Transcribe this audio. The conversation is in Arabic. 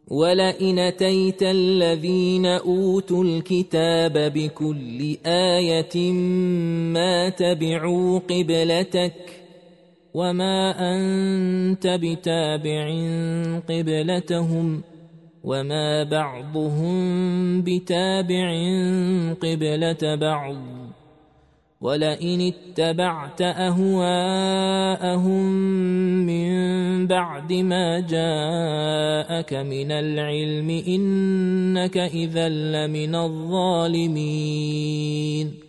ولئن أتيت الذين أوتوا الكتاب بكل آية ما تبعوا قبلتك وما أنت بتابع قبلتهم وما بعضهم بتابع قبلة بعض ولئن اتبعت أهواءهم من بعد ما جاءك من العلم إنك إذا لمن الظالمين